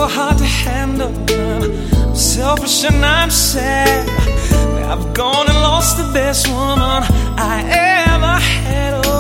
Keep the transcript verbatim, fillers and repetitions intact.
hard to handle. I'm selfish and I'm sad. I've gone and lost the best woman I ever had.